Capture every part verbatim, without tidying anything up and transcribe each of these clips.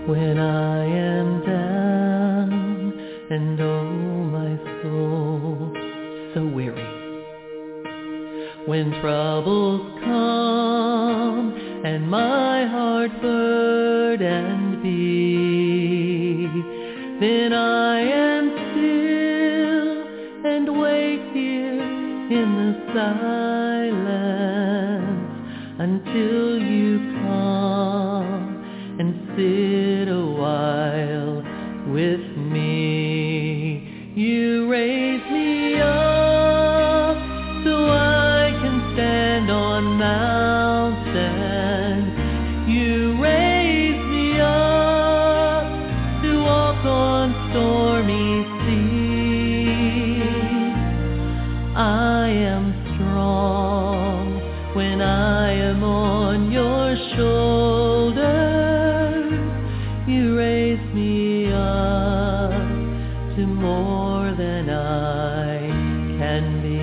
when I am down and oh my soul so weary. When troubles come and my heart burdened be, then I am still and wait here in the silence until you come and sit a while with me. You raise me up so I can stand on mountains. You raise me up to walk on stormy seas. I am strong when I am on your shoulders. You raise me up to more than I can be.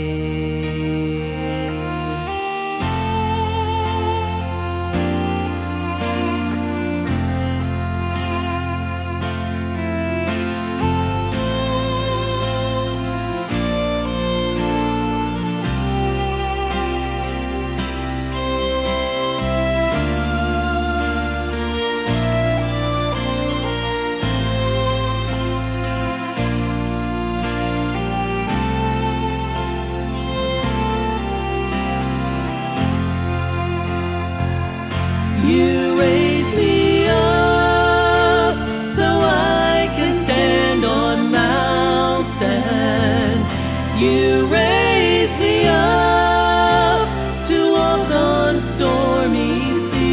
You raise me up so I can stand on mountains. You raise me up to walk on stormy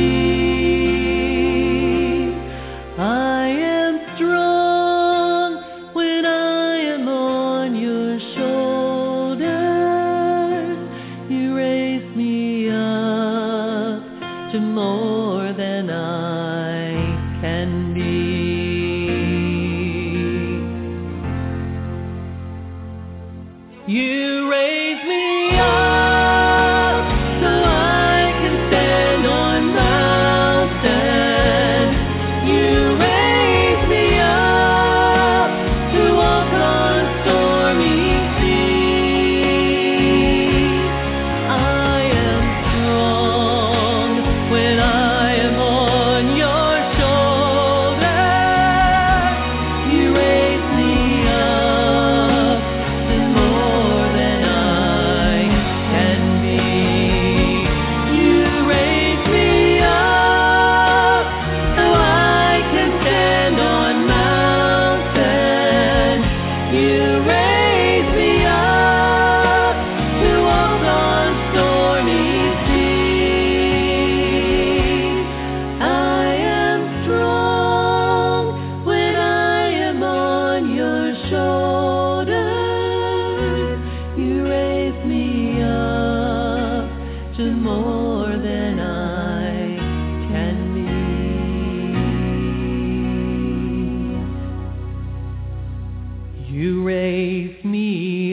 seas. I am strong when I am on your shoulders. You raise me up to more than I can be. You raise me up so I can stand on mountains. You raise me up to walk on stormy seas. I am strong when I am on your shoulders. You raise me up to more than I can be. You raise me up so I can stand on mountains. You raise me up to walk on stormy seas. I am strong when I am on your shoulders. You raise me up to more than I can be. You raise me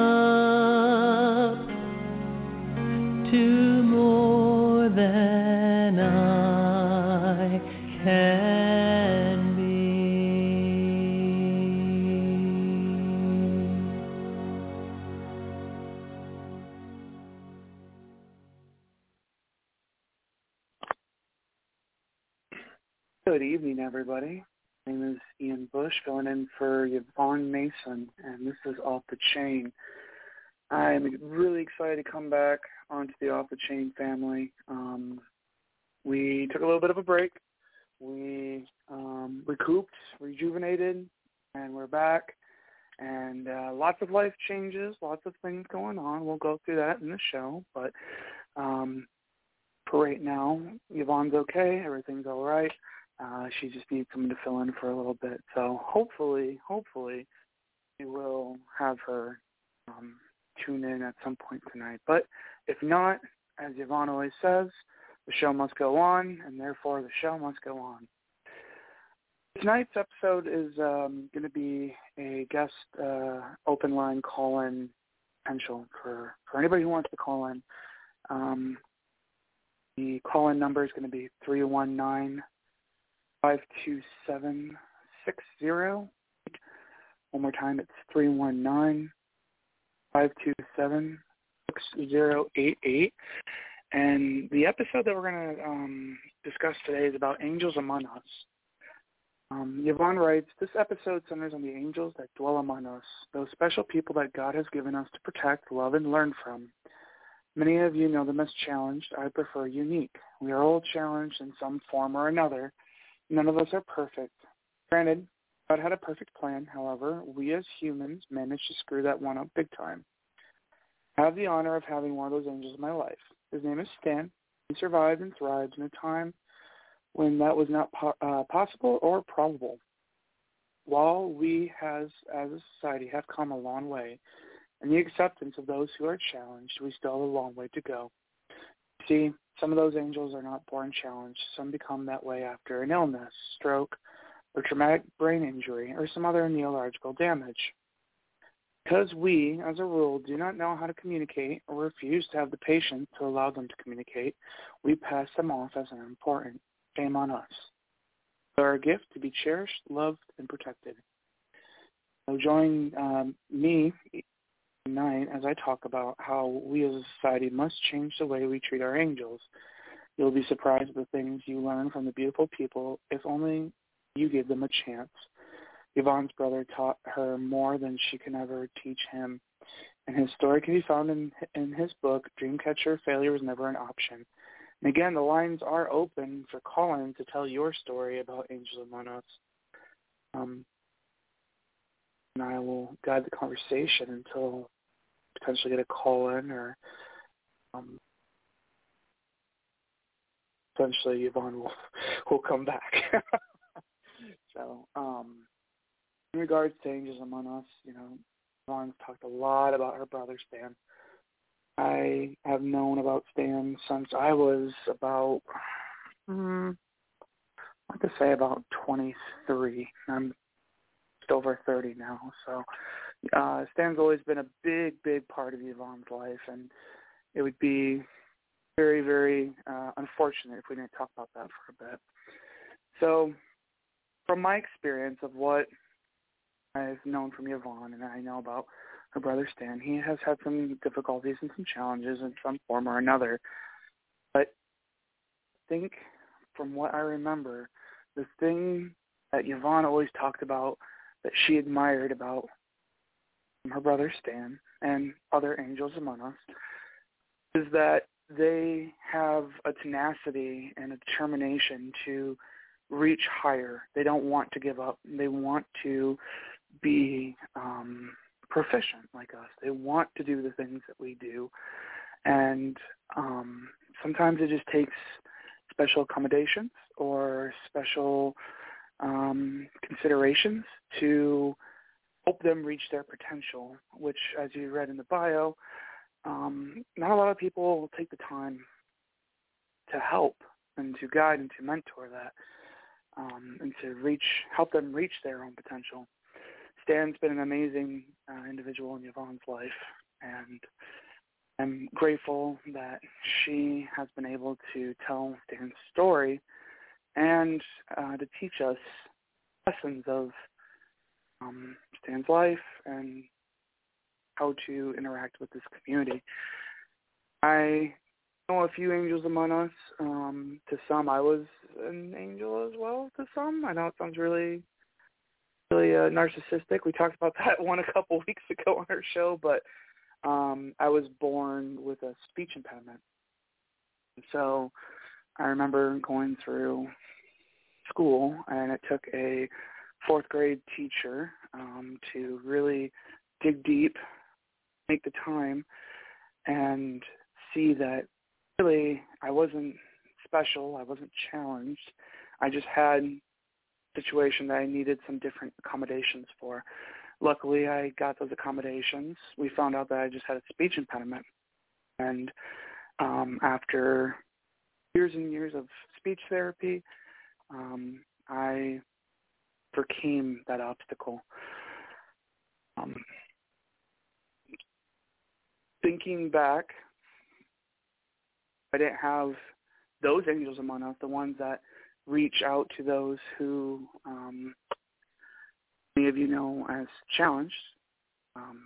up to more than I can be. Good evening, everybody. My name is Ian Bush, filling in for Yvonne Mason, and this is Off the Chain. I'm really excited to come back onto the Off the Chain family. Um, we took a little bit of a break. We um, recouped, rejuvenated, and we're back. And uh, lots of life changes, lots of things going on. We'll go through that in the show, but um, for right now, Yvonne's okay. Everything's all right. Uh, she just needs someone to fill in for a little bit. So hopefully, hopefully, we will have her um, tune in at some point tonight. But if not, as Yvonne always says, the show must go on, and therefore the show must go on. Tonight's episode is um, going to be a guest uh, open line call-in potential for, for anybody who wants to call in. Um, the call-in number is going to be three one nine, five two seven six zero. One more time, it's three one nine, five two seven, six zero eight eight. And the episode that we're going to um, discuss today is about angels among us. Um, Yvonne writes, this episode centers on the angels that dwell among us, those special people that God has given us to protect, love, and learn from. Many of you know them as challenged. I prefer unique. We are all challenged in some form or another. None of us are perfect. Granted, God had a perfect plan. However, we as humans managed to screw that one up big time. I have the honor of having one of those angels in my life. His name is Stan. He survived and thrived in a time when that was not po- uh, possible or probable. While we has, as a society have come a long way in the acceptance of those who are challenged, we still have a long way to go. See, some of those angels are not born challenged. Some become that way after an illness, stroke, or traumatic brain injury, or some other neurological damage. Because we, as a rule, do not know how to communicate or refuse to have the patience to allow them to communicate, we pass them off as unimportant. Shame on us. They are a gift to be cherished, loved, and protected. So join um, me tonight as I talk about how we as a society must change the way we treat our angels. You'll be surprised at the things you learn from the beautiful people if only you give them a chance. Yvonne's brother taught her more than she can ever teach him, and his story can be found in in his book, Dreamcatcher, Failure Was Never an Option. And again, the lines are open for call-in to tell your story about angels among us. Um, and I will guide the conversation until potentially get a call-in or um, potentially Yvonne will, will come back. So, um, in regards to angels among us, you know, Yvonne's talked a lot about her brother Stan. I have known about Stan since I was about, hmm, I want to say about twenty-three. I'm just over thirty now. So uh, Stan's always been a big, big part of Yvonne's life, and it would be very, very uh, unfortunate if we didn't talk about that for a bit. So from my experience of what I've known from Yvonne and I know about her brother Stan, he has had some difficulties and some challenges in some form or another. But I think from what I remember, the thing that Yvonne always talked about that she admired about her brother Stan and other angels among us is that they have a tenacity and a determination to reach higher. They don't want to give up. They want to be um, proficient like us. They want to do the things that we do. And um, sometimes it just takes special accommodations or special um, considerations to help them reach their potential, which, as you read in the bio, um, not a lot of people take the time to help and to guide and to mentor that um, and to reach, help them reach their own potential. Stan's been an amazing uh, individual in Yvonne's life, and I'm grateful that she has been able to tell Stan's story and uh, to teach us lessons of um, Stan's life and how to interact with this community. I know a few angels among us. Um, to some, I was an angel as well. To some, I know it sounds really, really uh, narcissistic. We talked about that one a couple weeks ago on our show, but um, I was born with a speech impediment. So I remember going through school, and it took a fourth grade teacher um, to really dig deep, make the time, and see that really I wasn't special, I wasn't challenged. I just had a situation that I needed some different accommodations for. Luckily, I got those accommodations. We found out that I just had a speech impediment. And um, after years and years of speech therapy, um, I overcame that obstacle. Um, thinking back, I didn't have those angels among us, the ones that reach out to those who um, many of you know as challenged. Um,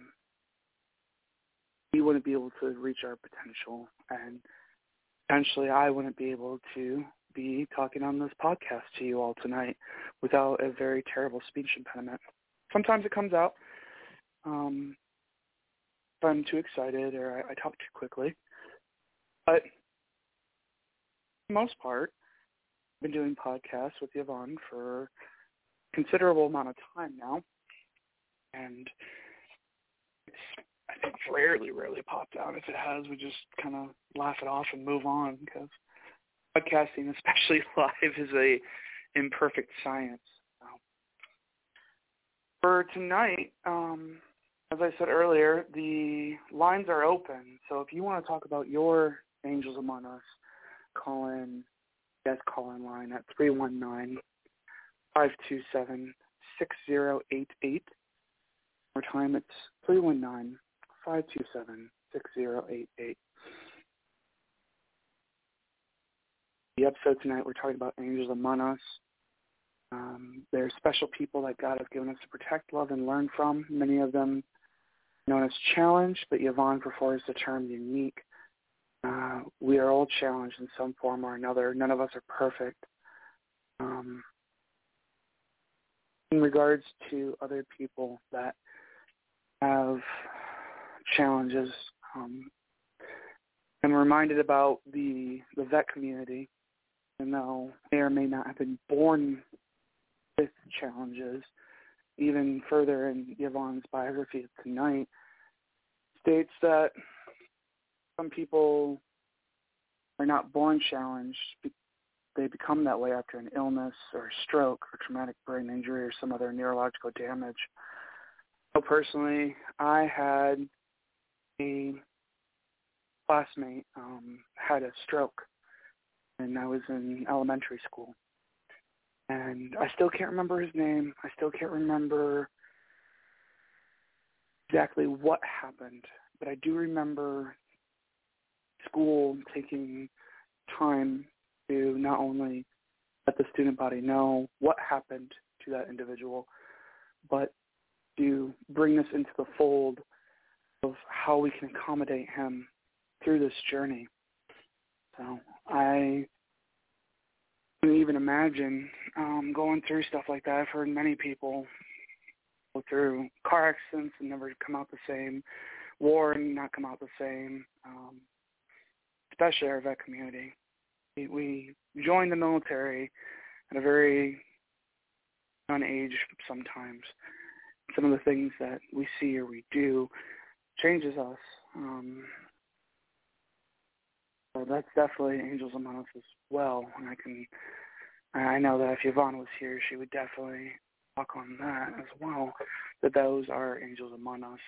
we wouldn't be able to reach our potential, and potentially I wouldn't be able to be talking on this podcast to you all tonight without a very terrible speech impediment. Sometimes it comes out um, if I'm too excited or I, I talk too quickly. But for the most part, I've been doing podcasts with Yvonne for a considerable amount of time now. And it's, I think, rarely, rarely popped out. If it has, we just kind of laugh it off and move on, because podcasting, especially live, is a imperfect science. So, for tonight, um, as I said earlier, the lines are open. So if you want to talk about your Angels Among Us, call in, yes, call in line at three one nine, five two seven, six zero eight eight. More time, it's three one nine, five two seven, six zero eight eight. The episode tonight, we're talking about Angels Among Us. Um, they're special people that God has given us to protect, love, and learn from. Many of them known as challenged, but Yvonne prefers the term unique. Uh, we are all challenged in some form or another. None of us are perfect. Um, in regards to other people that have challenges, um, I'm reminded about the, the vet community, and though they or may not have been born with challenges, even further in Yvonne's biography tonight, states that some people are not born challenged. They become that way after an illness or a stroke or traumatic brain injury or some other neurological damage. So personally, I had a classmate um, had a stroke, and I was in elementary school. And I still can't remember his name. I still can't remember exactly what happened, but I do remember school taking time to not only let the student body know what happened to that individual, but to bring this into the fold of how we can accommodate him through this journey. So I can't even imagine um, going through stuff like that. I've heard many people go through car accidents and never come out the same, war and not come out the same, um, especially our vet community. We, we joined the military at a very young age sometimes. Some of the things that we see or we do changes us. Um, so that's definitely Angels Among Us as well. And I can, I know that if Yvonne was here, she would definitely talk on that as well, that those are Angels Among Us.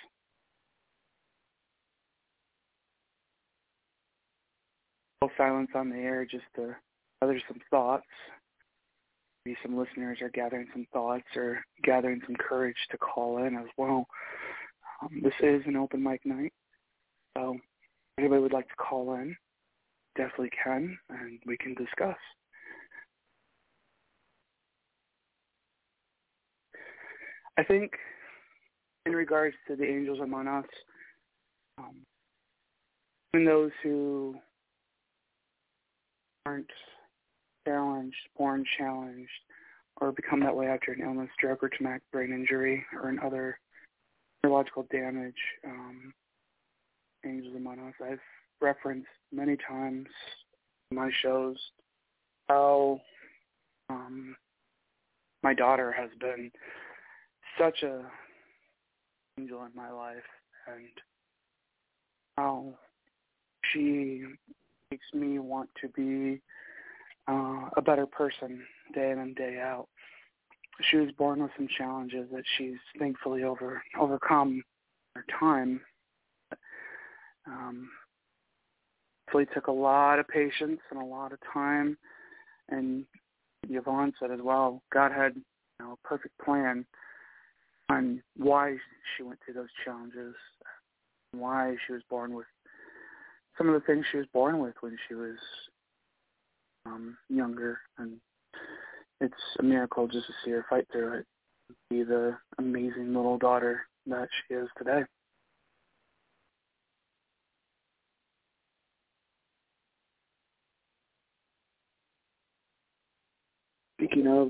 Silence on the air just to gather some thoughts. Maybe some listeners are gathering some thoughts or gathering some courage to call in as well. Um, this is an open mic night, so if anybody would like to call in, definitely can, and we can discuss. I think in regards to the Angels Among Us, um, even those who aren't challenged, born challenged, or become that way after an illness, stroke, or traumatic brain injury, or an other neurological damage, um, Angels Among Us, I've referenced many times in my shows how um, my daughter has been such a angel in my life, and how she makes me want to be uh, a better person day in and day out. She was born with some challenges that she's thankfully over overcome over time. Um, so it took a lot of patience and a lot of time, and Yvonne said as well, God had, you know, a perfect plan on why she went through those challenges, why she was born with some of the things she was born with when she was um, younger, and it's a miracle just to see her fight through it, be the amazing little daughter that she is today. Speaking of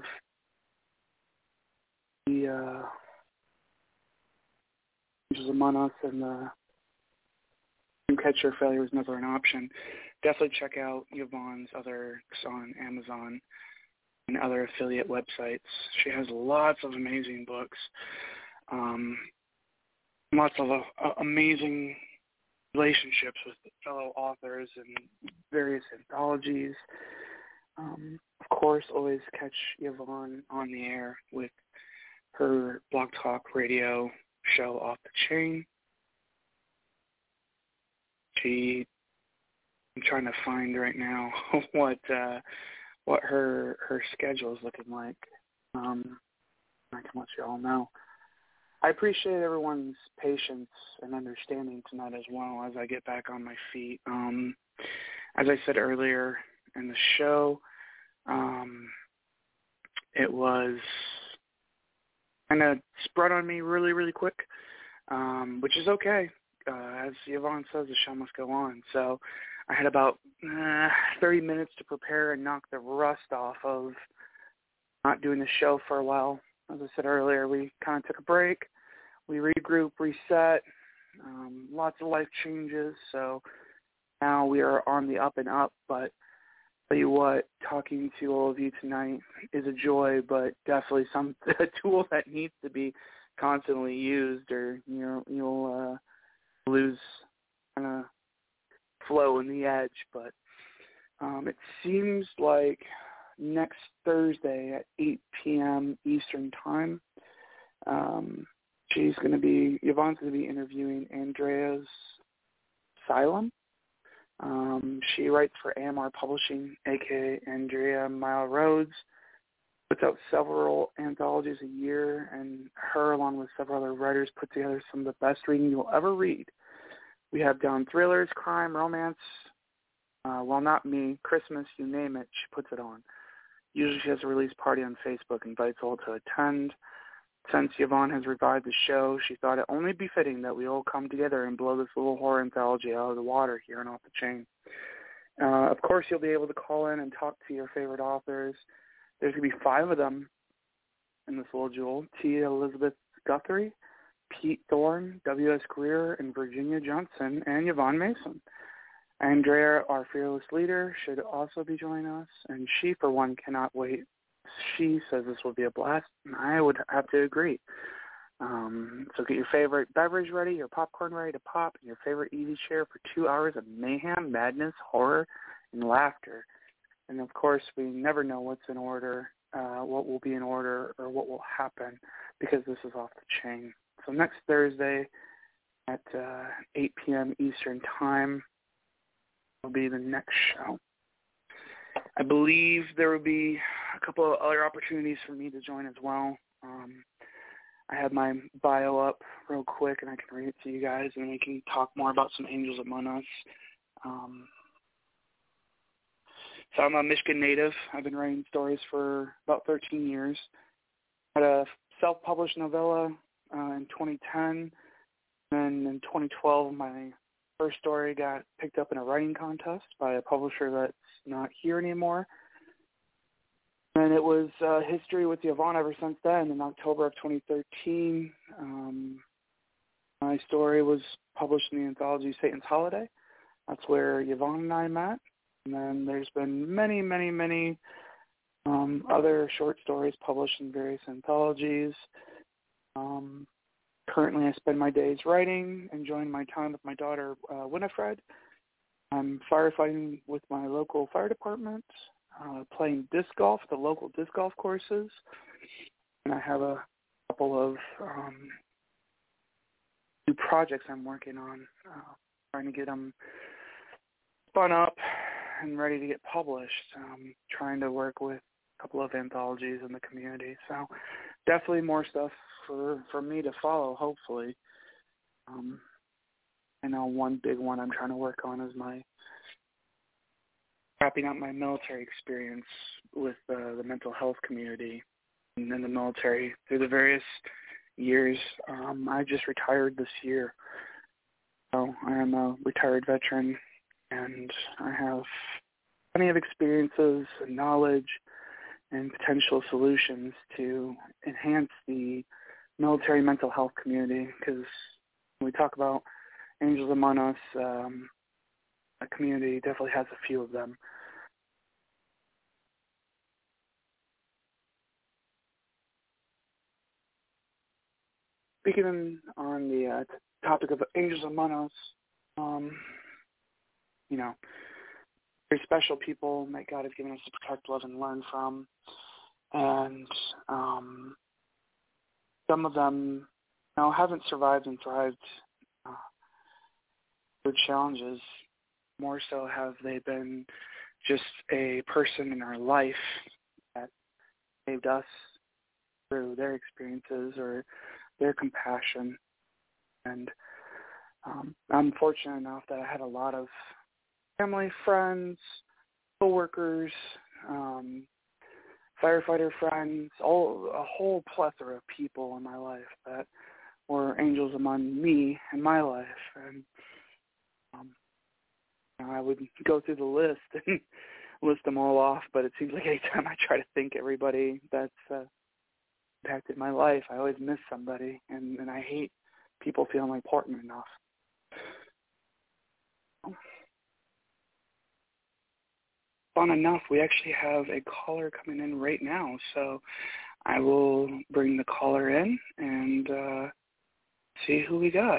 the uh, Angels Among Us and the Dreamcatcher Failure Was Never an Option, definitely check out Yvonne's other books on Amazon and other affiliate websites. She has lots of amazing books, um, lots of uh, amazing relationships with fellow authors and various anthologies. Um, of course, always catch Yvonne on the air with her Blog Talk Radio show Off the Chain. She, I'm trying to find right now what uh, what her her schedule is looking like. Um, I can let you all know. I appreciate everyone's patience and understanding tonight as well as I get back on my feet. Um, as I said earlier in the show, um, it was kind of spread on me really, really quick, um, which is okay. Uh, as Yvonne says, the show must go on. So I had about uh, thirty minutes to prepare and knock the rust off of not doing the show for a while. As I said earlier, we kind of took a break. We regroup, reset, um, lots of life changes. So now we are on the up and up. But tell you what, talking to all of you tonight is a joy, but definitely some a tool that needs to be constantly used, or you know, you'll uh, lose kind of flow in the edge. But um, it seems like next Thursday at eight p.m. Eastern Time, um, she's going to be, Yvonne's going to be interviewing Andrea's Asylum. Um, she writes for A M R Publishing, a k a. Andrea Mile Rhodes, puts out several anthologies a year, and her, along with several other writers, put together some of the best reading you'll ever read. We have down thrillers, crime, romance, uh, well, not me, Christmas, you name it, she puts it on. Usually she has a release party on Facebook, invites all to attend. Since Yvonne has revived the show, she thought it only befitting that we all come together and blow this little horror anthology out of the water here and Off the Chain. Uh, of course, you'll be able to call in and talk to your favorite authors. There's going to be five of them in this little jewel: T. Elizabeth Guthrie, Pete Thorne, W S. Greer, and Virginia Johnson, and Yvonne Mason. Andrea, our fearless leader, should also be joining us, and she, for one, cannot wait. She says this will be a blast, and I would have to agree. Um, so get your favorite beverage ready, your popcorn ready to pop, and your favorite easy chair for two hours of mayhem, madness, horror, and laughter. And, of course, we never know what's in order, uh, what will be in order, or what will happen, because this is Off the Chain. So next Thursday at uh, eight p.m. Eastern Time will be the next show. I believe there will be a couple of other opportunities for me to join as well. Um, I have my bio up real quick, and I can read it to you guys, and we can talk more about some Angels Among Us. Um, so I'm a Michigan native. I've been writing stories for about thirteen years. I had a self-published novella uh, in twenty ten, and in twenty twelve, my first story got picked up in a writing contest by a publisher that's not here anymore. And it was uh, history with Yvonne ever since then. In October of twenty thirteen, um, my story was published in the anthology Satan's Holiday. That's where Yvonne and I met. And then there's been many, many, many um, other short stories published in various anthologies. Um, currently, I spend my days writing, enjoying my time with my daughter, uh, Winifred. I'm firefighting with my local fire department, uh, playing disc golf at the local disc golf courses, and I have a couple of um, new projects I'm working on, uh, trying to get them spun up and ready to get published. Um, trying to work with a couple of anthologies in the community, so definitely more stuff for, for me to follow, hopefully. Um, I know one big one I'm trying to work on is my wrapping up my military experience with uh, the mental health community and in the military through the various years. Um, I just retired this year. So I am a retired veteran, and I have plenty of experiences and knowledge and potential solutions to enhance the military mental health community, because when we talk about Angels Among Us, um, a community definitely has a few of them. Speaking on the uh, topic of Angels Among Us, um, you know, very special people that God has given us to protect, love, and learn from. And um, some of them, you know, haven't survived and thrived uh, through challenges. More so have they been just a person in our life that saved us through their experiences or their compassion. And um, I'm fortunate enough that I had a lot of family, friends, coworkers, um, firefighter friends, all a whole plethora of people in my life that were angels among me in my life. And um, you know, I would go through the list and list them all off, but it seems like anytime I try to think everybody that's uh, impacted my life, I always miss somebody, and, and I hate people feeling important enough. Fun enough, we actually have a caller coming in right now, so I will bring the caller in and uh, see who we got.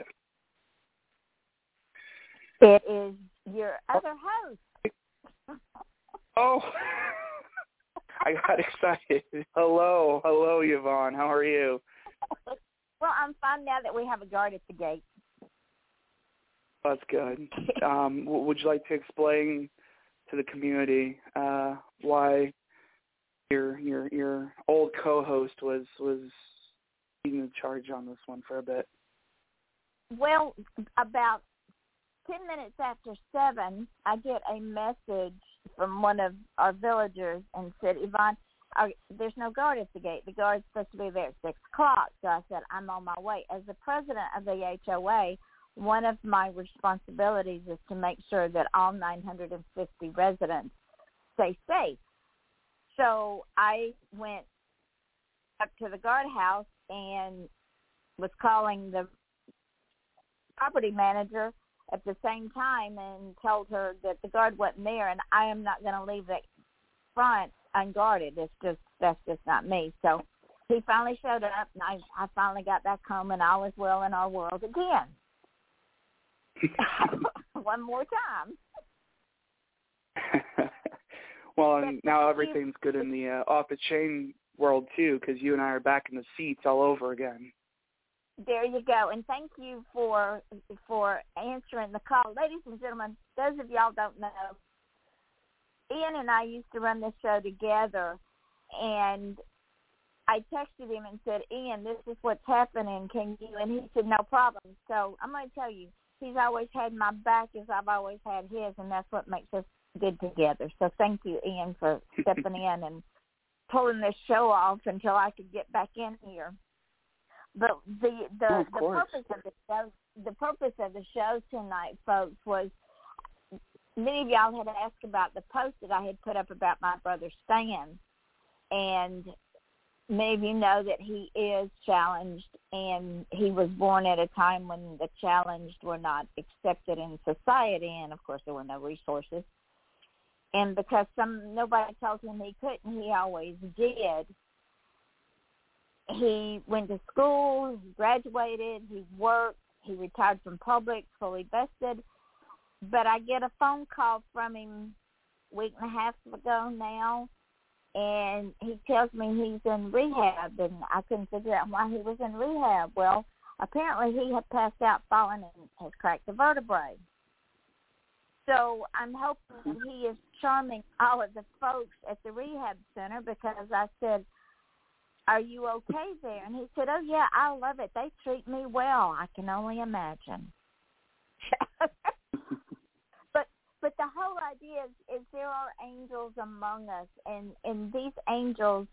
It is your other host. Oh, I got excited. Hello, hello, Yvonne. How are you? Well, I'm fine now that we have a guard at the gate. That's good. Um, would you like to explain to the community uh, why your your your old co-host was was leading the charge on this one for a bit? Well, about ten minutes after seven, I get a message from one of our villagers and said, Yvonne, our, there's no guard at the gate. The guard's supposed to be there at six o'clock. So I said, I'm on my way. As the president of the H O A, one of my responsibilities is to make sure that all nine hundred fifty residents stay safe. So I went up to the guardhouse and was calling the property manager at the same time and told her that the guard wasn't there, and I am not going to leave that front unguarded. It's just, that's just not me. So he finally showed up, and I, I finally got back home, and all is well in our world again. One more time. Well, and now everything's good in the uh, off the chain world too, because you and I are back in the seats all over again. There you go, and thank you for for answering the call, ladies and gentlemen. Those of y'all don't know, Ian and I used to run this show together, and I texted him and said, Ian, this is what's happening. Can you? And he said, no problem. So I'm going to tell you, he's always had my back as I've always had his, and that's what makes us good together. So thank you, Ian, for stepping in and pulling this show off until I could get back in here. But the the, oh, the purpose of the show, the purpose of the show tonight, folks, was many of y'all had asked about the post that I had put up about my brother Stan, and many of you know that he is challenged, and he was born at a time when the challenged were not accepted in society, and of course there were no resources. And because some nobody told him he couldn't, he always did. He went to school, he graduated, he worked, he retired from public, fully vested. But I get a phone call from him a week and a half ago now, and he tells me he's in rehab, and I couldn't figure out why he was in rehab. Well, apparently he had passed out, fallen, and has cracked a vertebrae. So I'm hoping that he is charming all of the folks at the rehab center, because I said, are you okay there? And he said, oh, yeah, I love it. They treat me well. I can only imagine. but but the the whole idea is, is there are angels among us, and, and these angels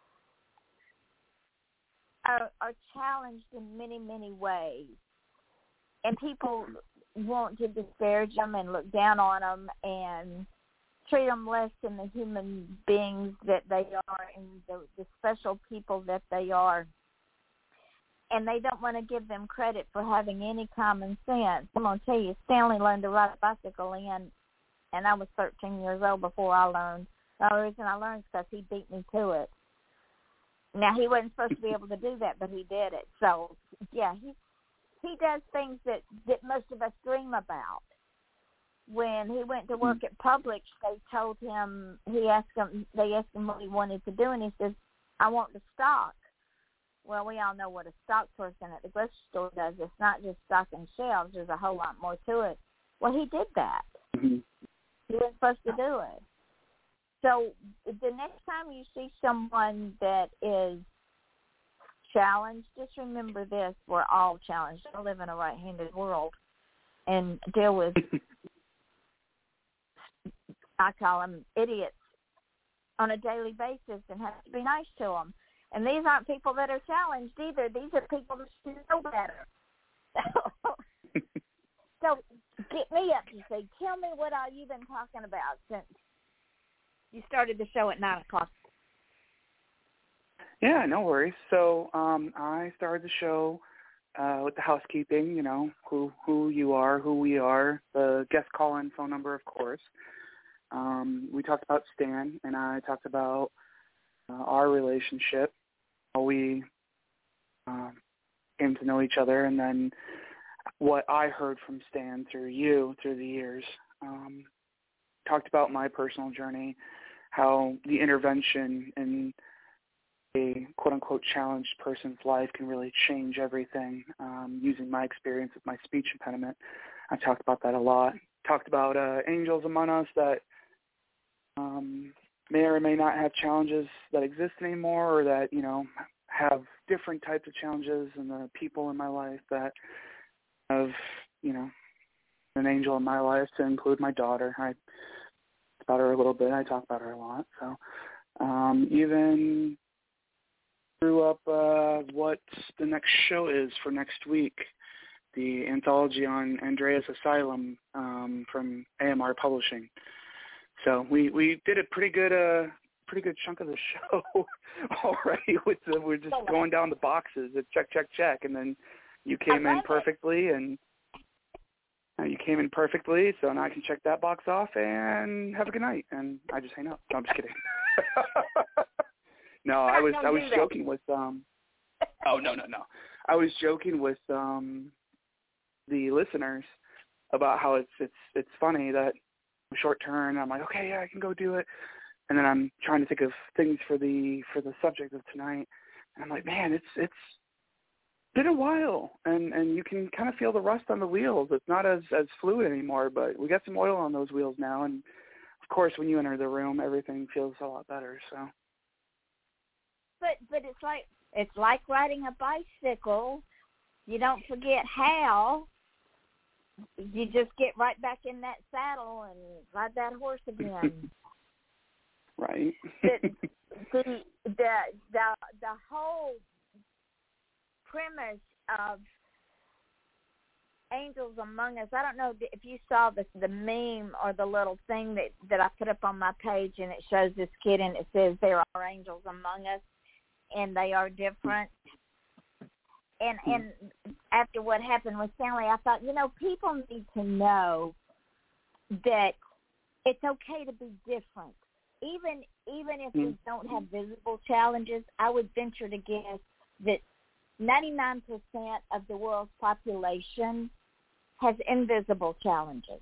are, are challenged in many, many ways. And people want to disparage them and look down on them and treat them less than the human beings that they are and the, the special people that they are. And they don't want to give them credit for having any common sense. I'm going to tell you, Stanley learned to ride a bicycle in, and I was thirteen years old before I learned. The only reason I learned is because he beat me to it. Now, he wasn't supposed to be able to do that, but he did it. So, yeah, he he does things that, that most of us dream about. When he went to work at Publix, they told him, he asked him, they asked him what he wanted to do, and he says, I want the stock. Well, we all know what a stock person at the grocery store does. It's not just stocking shelves. There's a whole lot more to it. Well, he did that. Mm-hmm. He wasn't supposed to do it. So the next time you see someone that is challenged, just remember this: we're all challenged. I live in a right-handed world and deal with, I call them idiots, on a daily basis, and have to be nice to them. And these aren't people that are challenged either. These are people that should know better. So get me up to say, tell me what all you've been talking about since you started the show at nine o'clock. Yeah, no worries. So um, I started the show uh, with the housekeeping, you know, who who you are, who we are, the guest call-in phone number, of course. Um, we talked about Stan, and I talked about uh, our relationship, how we um, came to know each other, and then what I heard from Stan through you through the years. Um, talked about my personal journey, how the intervention in a quote-unquote challenged person's life can really change everything. Um, using my experience with my speech impediment, I talked about that a lot. Talked about uh, angels among us that um, may or may not have challenges that exist anymore, or that, you know, have different types of challenges, and the people in my life that have, you know, an angel in my life, to include my daughter. I talk about her a little bit. I talk about her a lot. So um, even threw up uh, what the next show is for next week, the anthology on Andreas Asylum um, from A M R Publishing. So we, we did a pretty good uh, pretty good chunk of the show already. With the, we're just going down the boxes, check, check, check, and then you came in perfectly, and uh, you came in perfectly. So now I can check that box off and have a good night. And I just hang up. No, I'm just kidding. No, I was I was joking with um. Oh no no no! I was joking with um, the listeners about how it's it's it's funny that short turn. I'm like, okay, yeah, I can go do it, and then I'm trying to think of things for the for the subject of tonight, and I'm like, man, it's it's been a while, and and you can kind of feel the rust on the wheels. It's not as as fluid anymore, but we got some oil on those wheels now, and of course, when you enter the room, everything feels a lot better. So. But but it's like it's like riding a bicycle. You don't forget how. You just get right back in that saddle and ride that horse again. Right. the, the the the the whole premise of Angels Among Us. I don't know if you saw the the meme or the little thing that that I put up on my page, and it shows this kid and it says there are angels among us. And they are different. And and after what happened with Stanley, I thought, you know, people need to know that it's okay to be different. Even even if we don't have visible challenges, I would venture to guess that ninety-nine percent of the world's population has invisible challenges.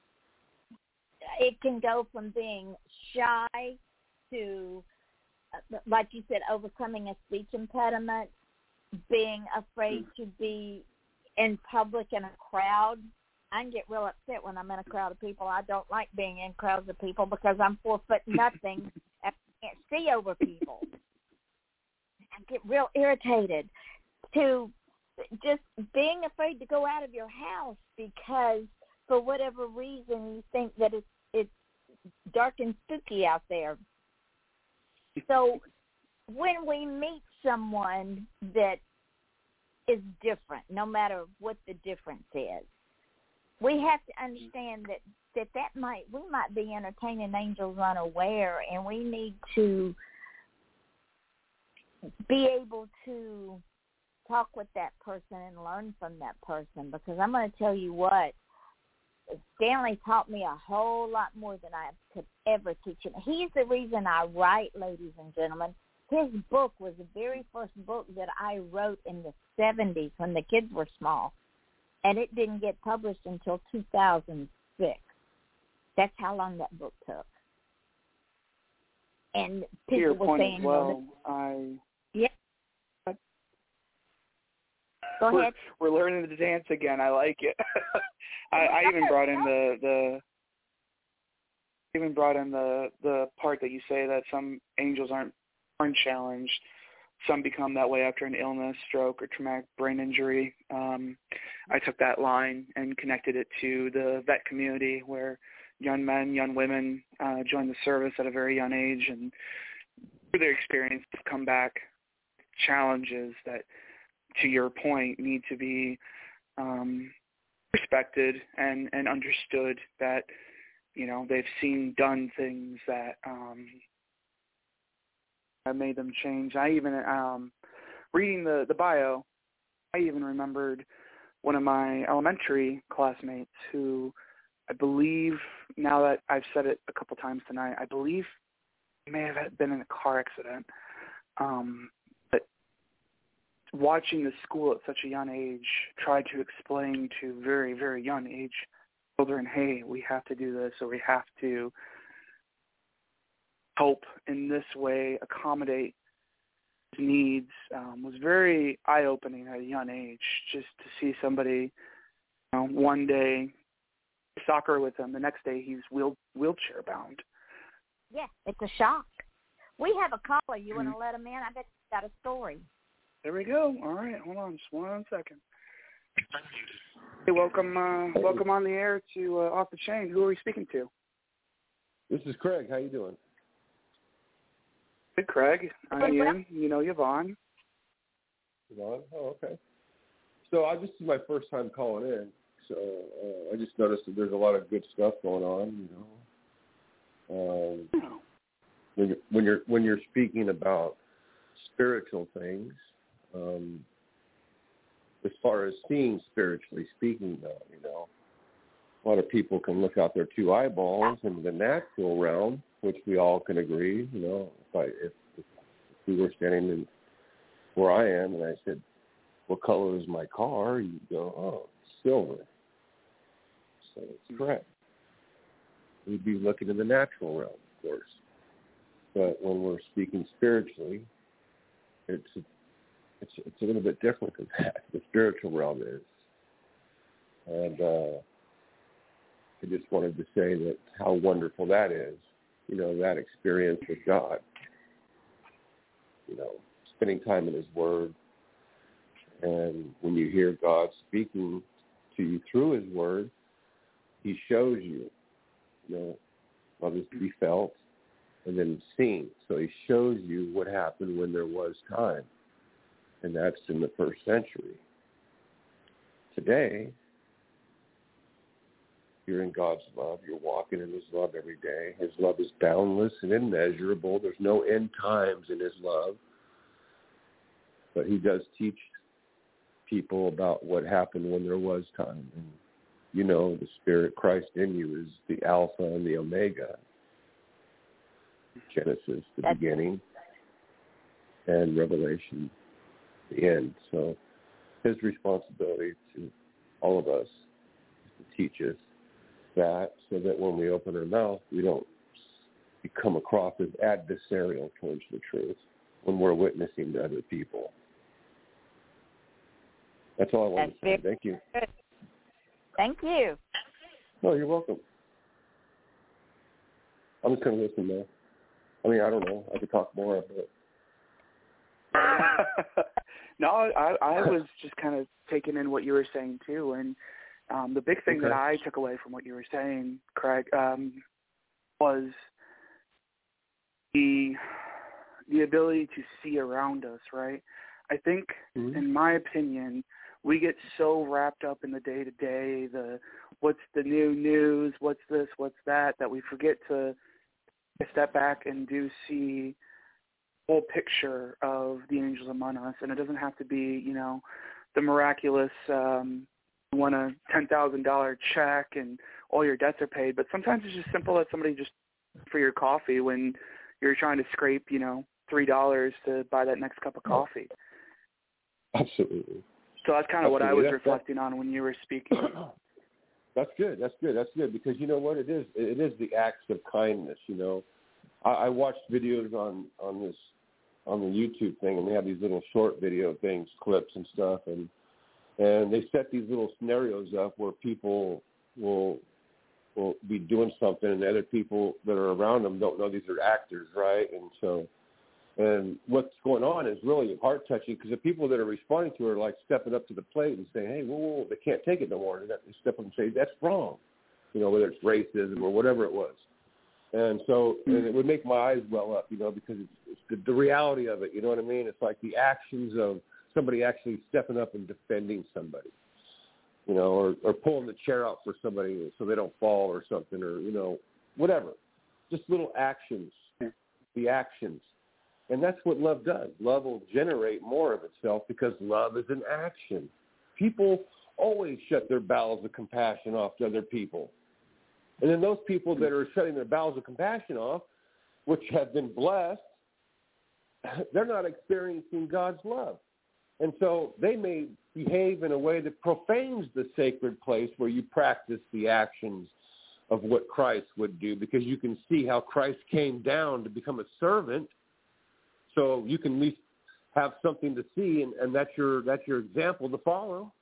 It can go from being shy to, like you said, overcoming a speech impediment, being afraid to be in public in a crowd. I can get real upset when I'm in a crowd of people. I don't like being in crowds of people because I'm four foot nothing and I can't see over people. I get real irritated. To just being afraid to go out of your house because for whatever reason you think that it's it's dark and spooky out there. So when we meet someone that is different, no matter what the difference is, we have to understand that that, that might we might be entertaining angels unaware, and we need to be able to talk with that person and learn from that person. Because I'm going to tell you what, Stanley taught me a whole lot more than I could ever teach him. He's the reason I write, ladies and gentlemen. His book was the very first book that I wrote in the seventies when the kids were small, and it didn't get published until two thousand six. That's how long that book took. And people to your were point saying, as well, I yeah. Go we're, ahead. We're learning to dance again. I like it. I, I even brought in the the even brought in the the part that you say that some angels aren't aren't challenged. Some become that way after an illness, stroke, or traumatic brain injury. Um, I took that line and connected it to the vet community, where young men, young women uh, join the service at a very young age, and through their experience come back challenges that, to your point, need to be um, respected and, and understood, that, you know, they've seen done things that um, have made them change. I even, um, reading the, the bio, I even remembered one of my elementary classmates who, I believe, now that I've said it a couple times tonight, I believe he may have been in a car accident. Um, but watching the school at such a young age try to explain to very, very young age children, hey, we have to do this, or we have to help in this way, accommodate his needs, um, was very eye-opening at a young age, just to see somebody, you know, one day soccer with him, the next day he's wheel, wheelchair bound. Yeah, it's a shock. We have a caller. You Mm-hmm. want to let him in? I bet he's got a story. There we go. All right, hold on just one second. Hey, welcome, uh, welcome on the air to uh, Off the Chain. Who are we speaking to? This is Craig. How you doing? Good, Craig. I'm Ian. You know Yvonne. Yvonne? Oh, okay. So I this is my first time calling in. So uh, I just noticed that there's a lot of good stuff going on. You know, um, Oh. when you're when you're when you're speaking about spiritual things, um, as far as seeing spiritually speaking, though, you know, a lot of people can look out their two eyeballs into the natural realm, which we all can agree. You know, if I if, if we were standing in where I am and I said, "What color is my car?" You go, "Oh, silver." So it's correct. We'd be looking in the natural realm, of course. But when we're speaking spiritually, it's a, it's it's a little bit different than that. The spiritual realm is, and uh, I just wanted to say that how wonderful that is. You know, that experience with God. You know, spending time in His Word, and when you hear God speaking to you through His Word, He shows you. You know, love is to be felt and then seen. So He shows you what happened when there was time, and that's in the first century. Today, you're in God's love. You're walking in His love every day. His love is boundless and immeasurable. There's no end times in His love. But He does teach people about what happened when there was time. And you know, the Spirit Christ in you is the Alpha and the Omega. Genesis, the That's beginning, and Revelation, the end. So His responsibility to all of us is to teach us that, so that when we open our mouth, we don't come across as adversarial towards the truth when we're witnessing to other people. That's all I want That's to say. Thank you. Good. Thank you. No, you're welcome. I'm just going to listen now. I mean, I don't know. I could talk more, but... No, I, I was just kind of taking in what you were saying, too. And um, the big thing Okay. that I took away from what you were saying, Craig, um, was the the ability to see around us, right? I think, mm-hmm. in my opinion, we get so wrapped up in the day-to-day, the what's the new news, what's this, what's that, that we forget to step back and do see the whole picture of the angels among us. And it doesn't have to be, you know, the miraculous um, won a ten thousand dollars check and all your debts are paid. But sometimes it's just simple as somebody just for your coffee when you're trying to scrape, you know, three dollars to buy that next cup of coffee. Absolutely. So that's kind of Absolutely. what I was that's, reflecting on when you were speaking. That's good. That's good. That's good because you know what it is. It is the acts of kindness. You know, I, I watched videos on on this on the YouTube thing, and they have these little short video things, clips and stuff, and and they set these little scenarios up where people will will be doing something, and the other people that are around them don't know these are actors, right? And so, and what's going on is really heart-touching because the people that are responding to it are like stepping up to the plate and saying, hey, whoa, whoa, whoa, they can't take it no more. They step up and say, that's wrong, you know, whether it's racism or whatever it was. And so and it would make my eyes well up, you know, because it's, it's the, the reality of it, you know what I mean? It's like the actions of somebody actually stepping up and defending somebody, you know, or, or pulling the chair out for somebody so they don't fall or something or, you know, whatever. Just little actions, the actions. And that's what love does. Love will generate more of itself because love is an action. People always shut their bowels of compassion off to other people. And then those people that are shutting their bowels of compassion off, which have been blessed, they're not experiencing God's love. And so they may behave in a way that profanes the sacred place where you practice the actions of what Christ would do, because you can see how Christ came down to become a servant, so you can at least have something to see, and, and that's your that's your example to follow.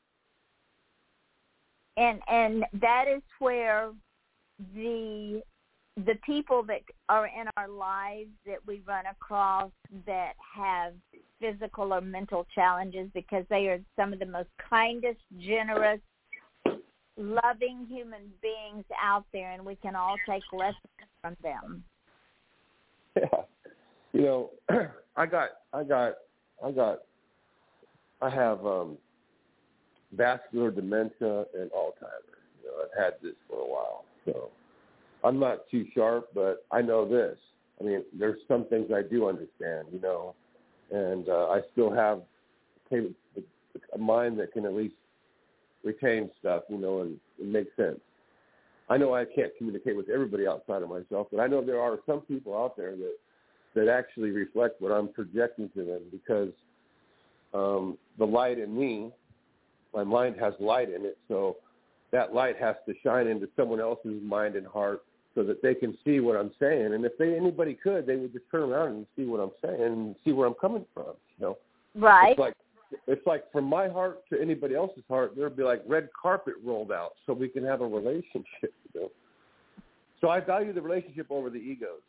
And and that is where the the people that are in our lives that we run across that have physical or mental challenges, because they are some of the most kindest, generous, loving human beings out there, and we can all take lessons from them. Yeah. You know, I got, I got, I got, I have um, vascular dementia and Alzheimer's. You know, I've had this for a while, so I'm not too sharp, but I know this. I mean, there's some things I do understand, you know, and uh, I still have a mind that can at least retain stuff, you know, and it makes sense. I know I can't communicate with everybody outside of myself, but I know there are some people out there that that actually reflect what I'm projecting to them, because um, the light in me, my mind has light in it, so that light has to shine into someone else's mind and heart so that they can see what I'm saying. And if they anybody could, they would just turn around and see what I'm saying and see where I'm coming from. You know, right? It's like it's like from my heart to anybody else's heart, there'd be like red carpet rolled out so we can have a relationship. You know, so I value the relationship over the egos.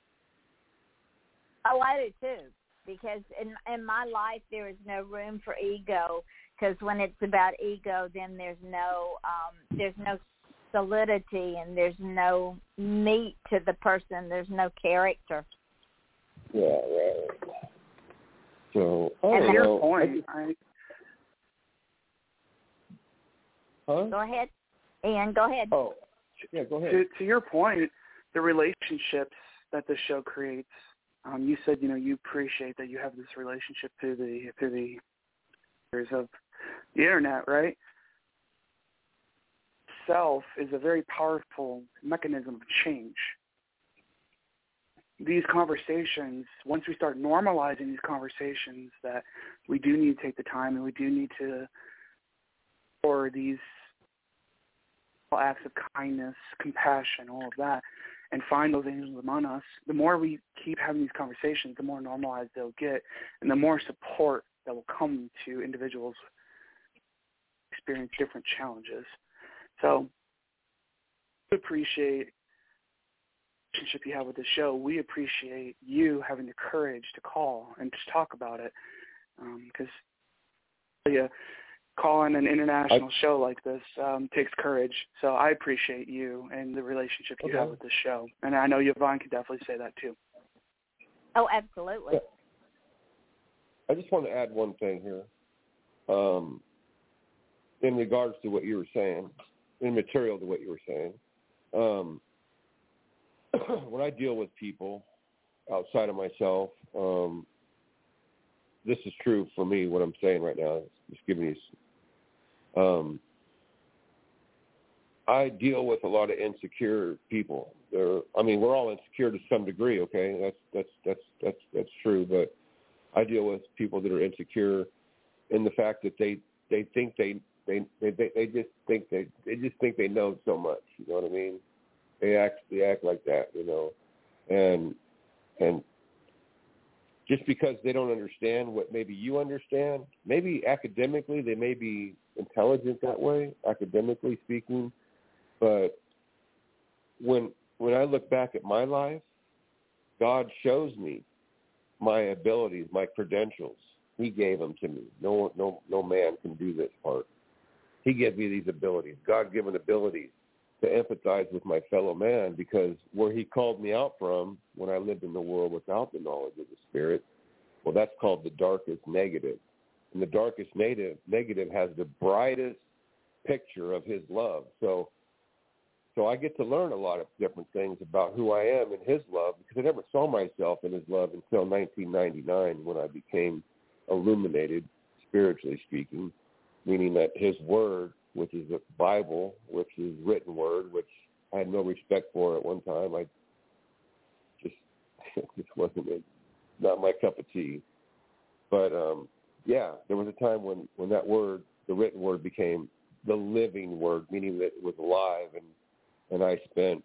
Oh, I do too, because in in my life there is no room for ego, because when it's about ego, then there's no um, there's no solidity and there's no meat to the person. There's no character. Yeah, right. So, oh, and to well, your point, I, huh? Go ahead, Ian. Go ahead. Oh, yeah, go ahead. To, to your point, the relationships that the show creates. Um, you said, you know, you appreciate that you have this relationship through the through the years of the internet, right? Self is a very powerful mechanism of change. These conversations, once we start normalizing these conversations, that we do need to take the time and we do need to, for these acts of kindness, compassion, all of that, and find those angels among us, the more we keep having these conversations, the more normalized they'll get, and the more support that will come to individuals who experience different challenges. So we appreciate the relationship you have with the show. We appreciate you having the courage to call and to talk about it, because um, yeah, calling an international I, show like this um, takes courage. So I appreciate you and the relationship you okay. have with this show. And I know Yvonne could definitely say that too. Oh, absolutely. Yeah. I just want to add one thing here. Um, in regards to what you were saying, in material to what you were saying, um, when I deal with people outside of myself, um, this is true for me, what I'm saying right now. Just giving you, um, I deal with a lot of insecure people. They're, I mean, we're all insecure to some degree, okay? That's that's that's that's that's true. But I deal with people that are insecure in the fact that they, they think they they, they they just think they they just think they know so much. You know what I mean? They act they act like that, you know, and and. Just because they don't understand what maybe you understand, maybe academically they may be intelligent that way, academically speaking, but when when I look back at my life, God shows me my abilities, my credentials. He gave them to me. No no no man can do this part. He gave me these abilities, God-given abilities to empathize with my fellow man, because where he called me out from when I lived in the world without the knowledge of the Spirit, well, that's called the darkest negative. And the darkest negative, negative has the brightest picture of his love. So so I get to learn a lot of different things about who I am in his love, because I never saw myself in his love until nineteen ninety-nine, when I became illuminated, spiritually speaking, meaning that his word, which is the Bible, which is written word, which I had no respect for at one time. I just, it just wasn't a, not my cup of tea. But, um, yeah, there was a time when, when that word, the written word, became the living word, meaning that it was alive. And, and I spent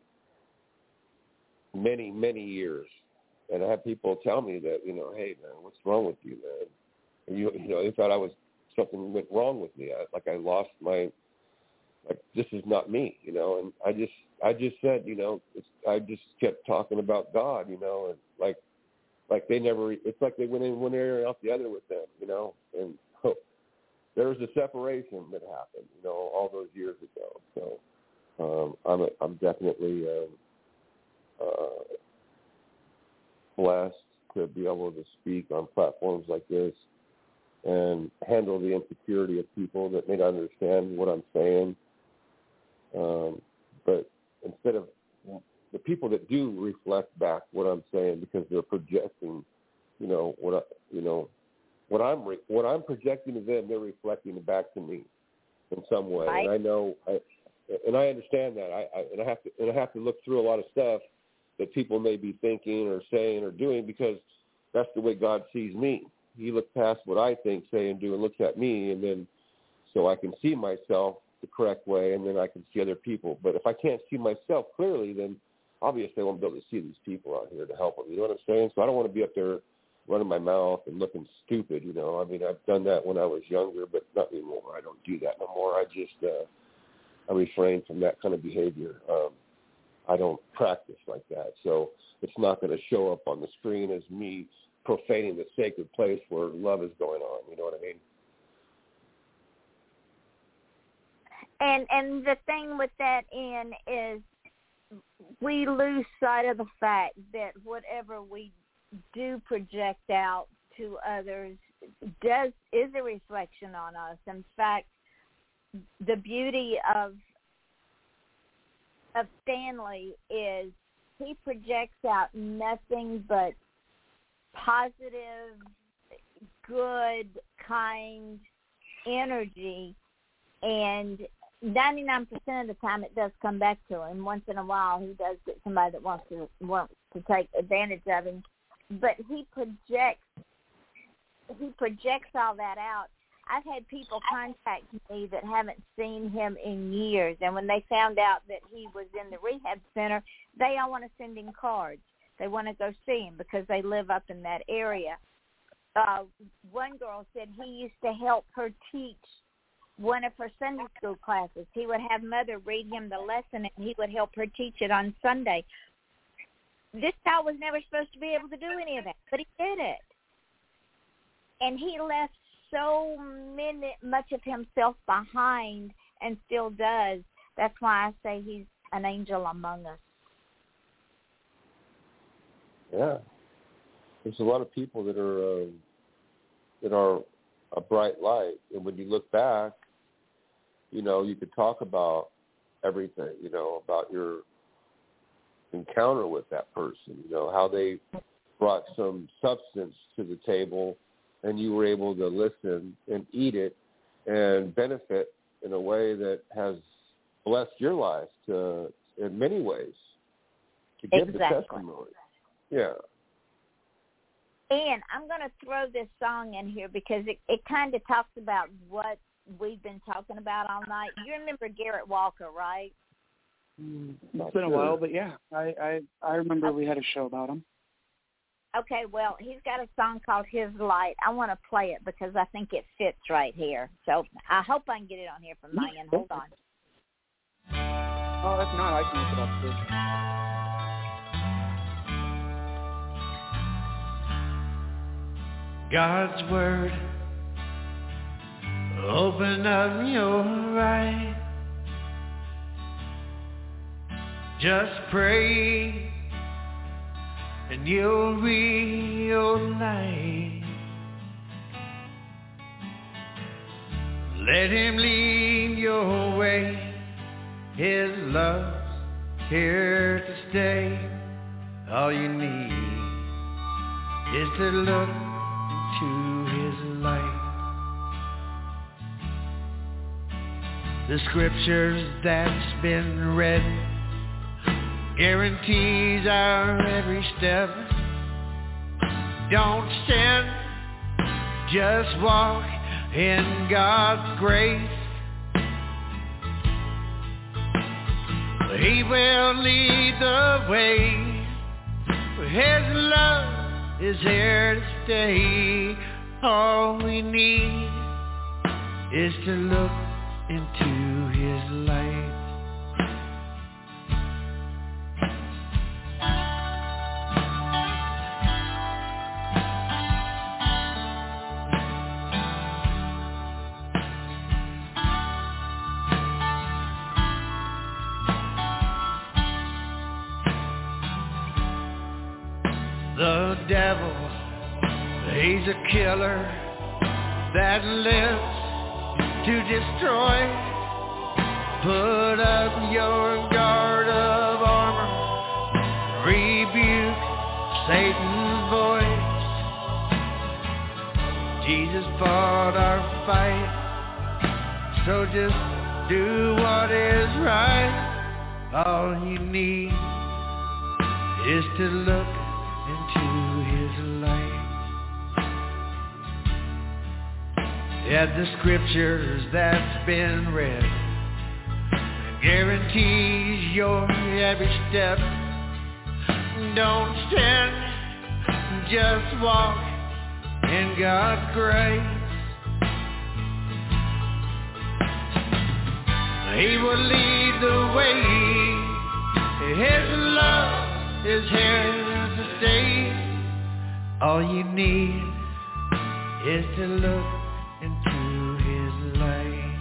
many, many years. And I had people tell me that, you know, hey, man, what's wrong with you, man? And you, you know, they thought I was, something went wrong with me. I, like I lost my, like, this is not me, you know. And I just, I just said, you know, it's, I just kept talking about God, you know, and like, like they never, it's like they went in one area out the other with them, you know. And oh, there was a separation that happened, you know, all those years ago. So um, I'm, a, I'm definitely um, uh, blessed to be able to speak on platforms like this and handle the insecurity of people that may not understand what I'm saying. Um, but instead of the people that do reflect back what I'm saying, because they're projecting, you know, what I, you know, what I'm re- what I'm projecting to them, they're reflecting it back to me in some way. Right. And I know, I, and I understand that. I, I and I have to and I have to look through a lot of stuff that people may be thinking or saying or doing, because that's the way God sees me. He looks past what I think, say, and do, and looks at me, and then so I can see myself the correct way, and then I can see other people. But if I can't see myself clearly, then obviously I won't be able to see these people out here to help them. You know what I'm saying? So I don't want to be up there running my mouth and looking stupid, you know. I mean, I've done that when I was younger, but not anymore. I don't do that no more. I just uh, I refrain from that kind of behavior. Um, I don't practice like that. So it's not going to show up on the screen as me profaning the sacred place where love is going on. You know what I mean? And and the thing with that, Ian, is we lose sight of the fact that whatever we do project out to others does is a reflection on us. In fact, the beauty of of Stanley is he projects out nothing but positive, good, kind energy, and ninety-nine percent of the time it does come back to him. Once in a while he does get somebody that wants to wants to take advantage of him, but he projects he projects all that out. I've had people contact me that haven't seen him in years, and when they found out that he was in the rehab center, they all want to send him cards. They want to go see him because they live up in that area. Uh, one girl said he used to help her teach one of her Sunday school classes. He would have Mother read him the lesson, and he would help her teach it on Sunday. This guy was never supposed to be able to do any of that, but he did it. And he left so many, much of himself behind and still does. That's why I say he's an angel among us. Yeah. There's a lot of people that are uh, that are a bright light. And when you look back, you know, you could talk about everything, you know, about your encounter with that person, you know, how they brought some substance to the table and you were able to listen and eat it and benefit in a way that has blessed your life to, in many ways, to give exactly. the testimony. Yeah. And I'm going to throw this song in here because it, it kind of talks about what we've been talking about all night. You remember Garrett Walker, right? Mm, it's been a while, but yeah, I, I, I remember okay. we had a show about him. Okay, well, he's got a song called His Light. I want to play it because I think it fits right here. So I hope I can get it on here from my end. Hold on. Oh, if not, I can look it up too. God's Word, open up your eyes. Just pray and you'll realize. Let Him lead your way. His love's here to stay. All you need is to look to His light. The scriptures that's been read guarantees our every step. Don't sin, just walk in God's grace. He will lead the way. His love is here to stay. All we need is to look into His light. The devil, he's a killer that lives to destroy. Put up your guard of armor, rebuke Satan's voice. Jesus fought our fight, so just do what is right. All you need is to look into His light. Yeah, the scriptures that's been read guarantees your every step. Don't sin, just walk in God's grace. He will lead the way. His love is here to stay. All you need is to look into His light.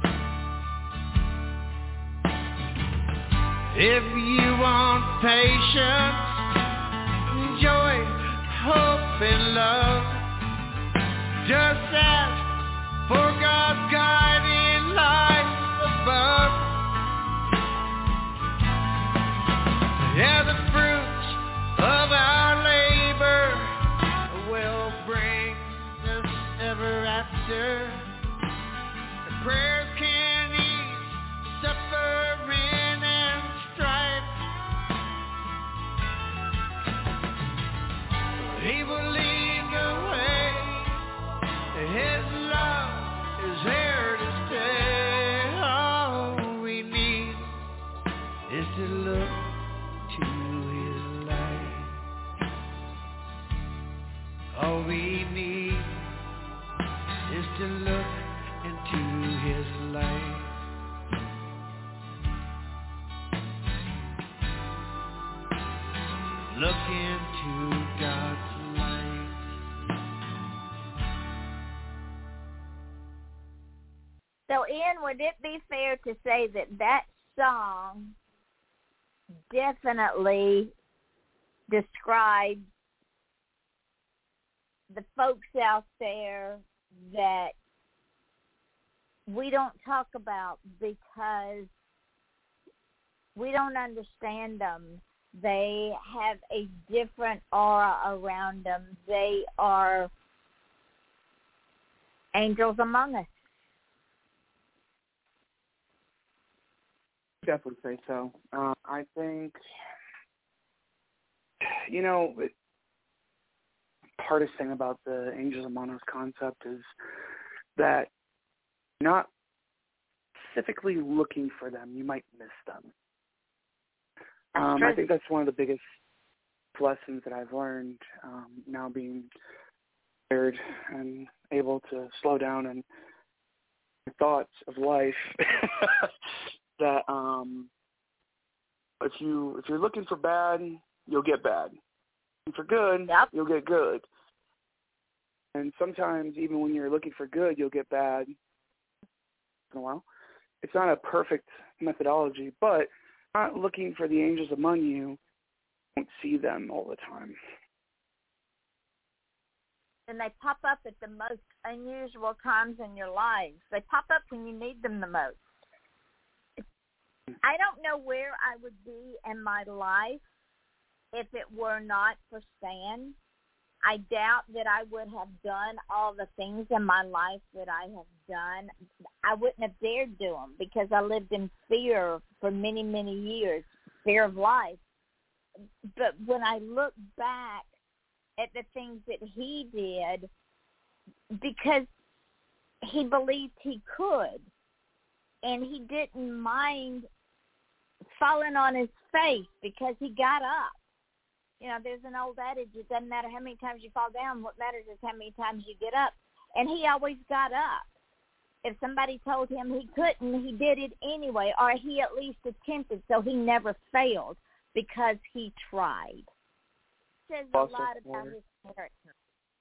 If you want patience, joy, hope, and love, just ask for God's guiding light above. Yeah, the fruits of our labor will bring us ever after. The prayers can ease suffering and strife. He will lead the way. His love is here to stay. All we need is to look to His light. All we need is to look into His light. Look into God's light. Ian, would it be fair to say that that song definitely describes the folks out there that we don't talk about because we don't understand them? They have a different aura around them. They are angels among us. Definitely say so. Uh, I think, you know, it, hardest thing about the Angels Among Us concept is that you're not specifically looking for them. You might miss them. Um, I think that's one of the biggest lessons that I've learned um, now being tired and able to slow down and thoughts of life. that um, if you if you're looking for bad, you'll get bad. Looking for good, yep. You'll get good. And sometimes even when you're looking for good, you'll get bad. Well, it's not a perfect methodology, but not looking for the angels among you, you won't see them all the time. And they pop up at the most unusual times in your life. They pop up when you need them the most. I don't know where I would be in my life if it were not for Stan. I doubt that I would have done all the things in my life that I have done. I wouldn't have dared do them because I lived in fear for many, many years, fear of life. But when I look back at the things that he did, because he believed he could, and he didn't mind falling on his face because he got up. You know, there's an old adage, it doesn't matter how many times you fall down, what matters is how many times you get up. And he always got up. If somebody told him he couldn't, he did it anyway, or he at least attempted, so he never failed because he tried. It says a Also, lot about his character.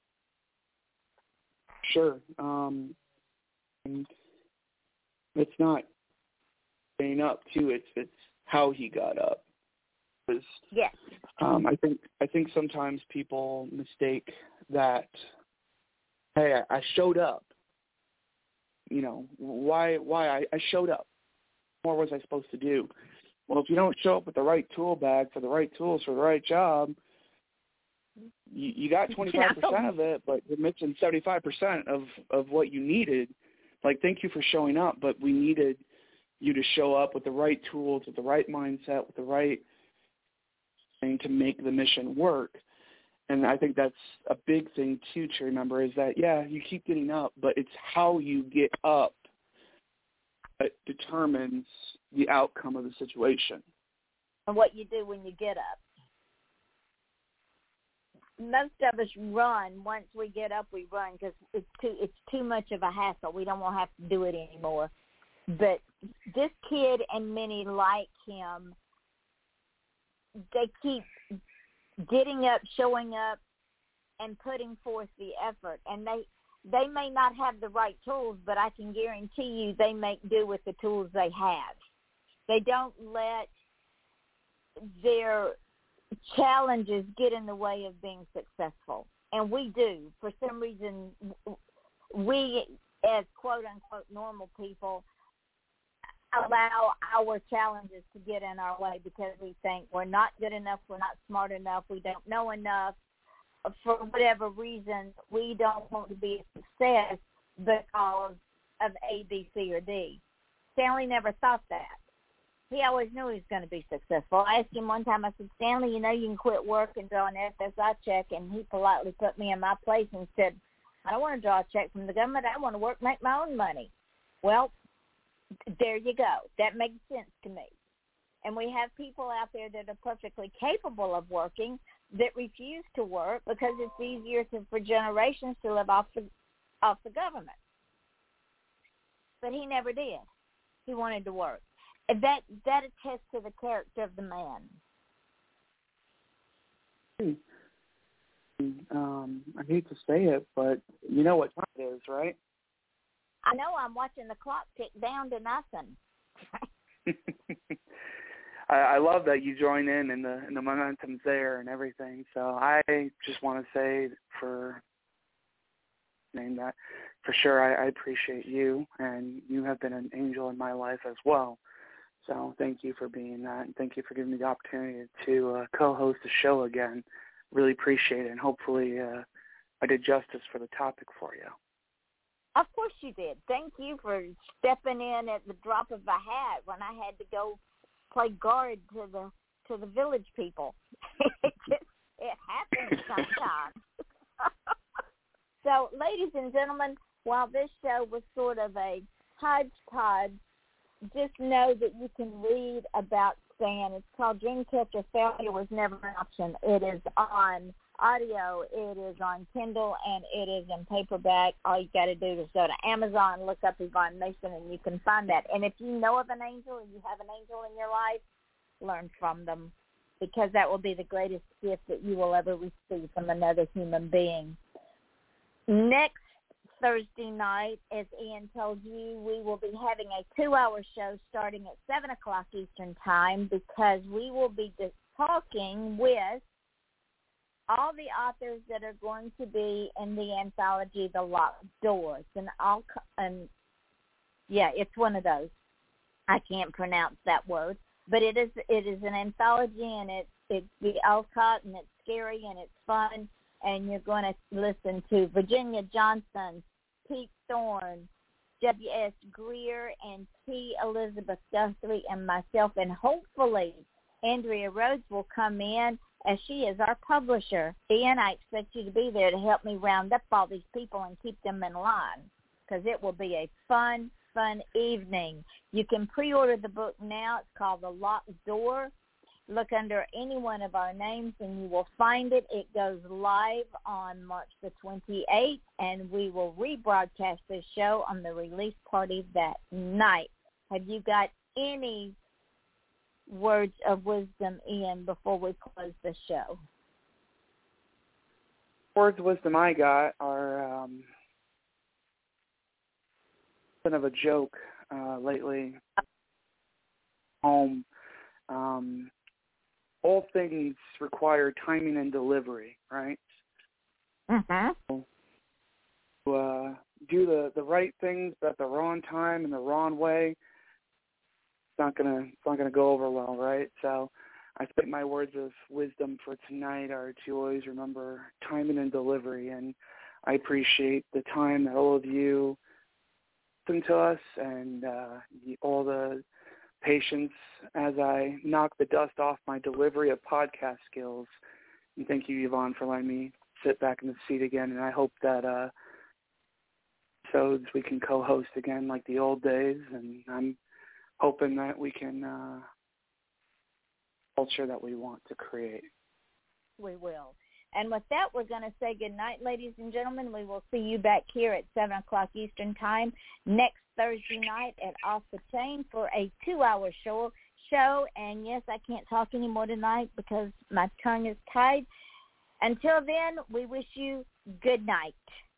Sure. Um, and it's not staying up, too. It's, it's how he got up. Yes. Um, I think I think sometimes people mistake that. Hey, I, I showed up. You know, why? Why I, I showed up? What more was I supposed to do? Well, if you don't show up with the right tool bag for the right tools for the right job, you, you got twenty-five percent of it, but you're missing seventy-five percent of of what you needed. Like, thank you for showing up, but we needed you to show up with the right tools, with the right mindset, with the right to make the mission work. And I think that's a big thing too to remember is that, yeah, you keep getting up, but it's how you get up that determines the outcome of the situation. And what you do when you get up. Most of us run. Once we get up, we run because it's too, it's too much of a hassle. We don't want to have to do it anymore. But this kid and many like him, they keep getting up, showing up, and putting forth the effort. And they they may not have the right tools, but I can guarantee you they make do with the tools they have. They don't let their challenges get in the way of being successful. And we do. For some reason, we, as quote-unquote normal people, allow our challenges to get in our way because we think we're not good enough, we're not smart enough, we don't know enough. For whatever reason, we don't want to be a success because of A, B, C, or D. Stanley never thought that. He always knew he was going to be successful. I asked him one time, I said, Stanley, you know you can quit work and draw an F S I check, and he politely put me in my place and said, I don't want to draw a check from the government. I want to work, make my own money. Well, there you go. That makes sense to me. And we have people out there that are perfectly capable of working that refuse to work because it's easier to, for generations to live off the, off the government. But he never did. He wanted to work. And that, that attests to the character of the man. Um, I hate to say it, but you know what time it is, right? I know I'm watching the clock tick down to nothing. I, I love that you join in and the and the momentum's there and everything. So I just want to say for name that for sure I, I appreciate you, and you have been an angel in my life as well. So thank you for being that, and thank you for giving me the opportunity to uh, co-host the show again. Really appreciate it, and hopefully uh, I did justice for the topic for you. Of course you did. Thank you for stepping in at the drop of a hat when I had to go play guard to the to the village people. it just it happens sometimes. So, ladies and gentlemen, while this show was sort of a hodgepodge, just know that you can read about Stan. It's called Dreamcatcher. Failure Was Never an Option. It is on audio, it is on Kindle, and it is in paperback. All you got to do is go to Amazon, look up Yvonne Mason, and you can find that. And if you know of an angel and you have an angel in your life, learn from them, because that will be the greatest gift that you will ever receive from another human being. Next Thursday night, as Ian told you, we will be having a two-hour show starting at seven o'clock Eastern Time, because we will be just talking with all the authors that are going to be in the anthology, The Locked Doors. And I'll, and yeah, it's one of those. I can't pronounce that word, but it is it is an anthology, and it's it's the Alcott, and it's scary, and it's fun, and you're going to listen to Virginia Johnson, Pete Thorne, W S Greer, and T. Elizabeth Guthrie, and myself, and hopefully Andrea Rhodes will come in, as she is our publisher. Ian, I expect you to be there to help me round up all these people and keep them in line, because it will be a fun, fun evening. You can pre-order the book now. It's called The Locked Door. Look under any one of our names, and you will find it. It goes live on March the twenty-eighth, and we will rebroadcast this show on the release party that night. Have you got any words of wisdom, Ian, before we close the show? Words of wisdom I got are um, kind of a joke uh, lately. Home. Um, all things require timing and delivery, right? Mm-hmm. To uh, do the, the right things at the wrong time and the wrong way, it's not gonna it's not gonna go over well, right? So I think my words of wisdom for tonight are to always remember timing and delivery, and I appreciate the time that all of you listen to us, and uh, all the patience as I knock the dust off my delivery of podcast skills. And thank you, Yvonne, for letting me sit back in the seat again. And I hope that uh, episodes we can co-host again like the old days. And I'm hoping that we can uh, culture that we want to create. We will. And with that, we're going to say good night, ladies and gentlemen. We will see you back here at seven o'clock Eastern Time next Thursday night at Off the Chain for a two-hour show. show. And, yes, I can't talk anymore tonight because my tongue is tied. Until then, we wish you good night.